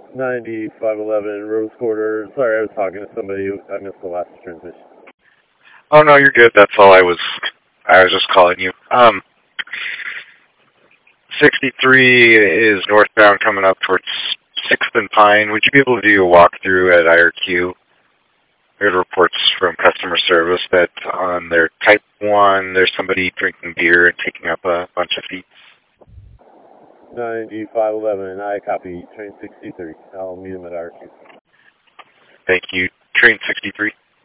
9511 Rose Quarter. Sorry, I was talking to somebody. I missed the last transmission. Oh no, you're good. That's all I was just calling you. 63 is northbound coming up towards 6th and Pine. Would you be able to do a walkthrough at IRQ? We had reports from customer service that on their Type 1, there's somebody drinking beer and taking up a bunch of seats. 9511, I copy. Train 63. I'll meet him at IRQ. Thank you. Train 63.